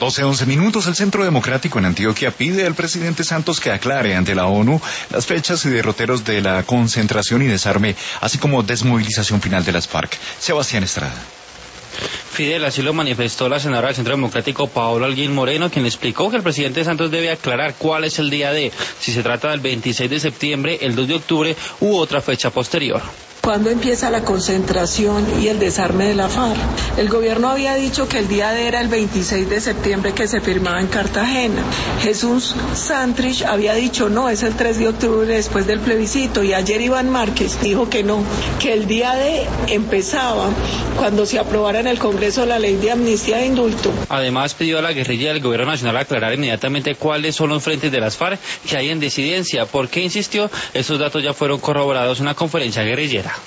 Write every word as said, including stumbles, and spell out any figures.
doce once minutos, el Centro Democrático en Antioquia pide al presidente Santos que aclare ante la ONU las fechas y derroteros de la concentración y desarme, así como desmovilización final de las FARC. Sebastián Estrada. Fidel, así lo manifestó la senadora del Centro Democrático Paola Holguín Moreno, quien explicó que el presidente Santos debe aclarar cuál es el día D, si se trata del veintiséis de septiembre, el dos de octubre u otra fecha posterior. ¿Cuándo empieza la concentración y el desarme de la FARC? El gobierno había dicho que el día D era el veintiséis de septiembre que se firmaba en Cartagena. Jesús Santrich había dicho no, es el tres de octubre después del plebiscito, y ayer Iván Márquez dijo que no, que el día D empezaba cuando se aprobara en el Congreso la ley de amnistía e indulto. Además pidió a la guerrilla del gobierno nacional aclarar inmediatamente cuáles son los frentes de las FARC que hay en disidencia, porque insistió, esos datos ya fueron corroborados en una conferencia guerrillera.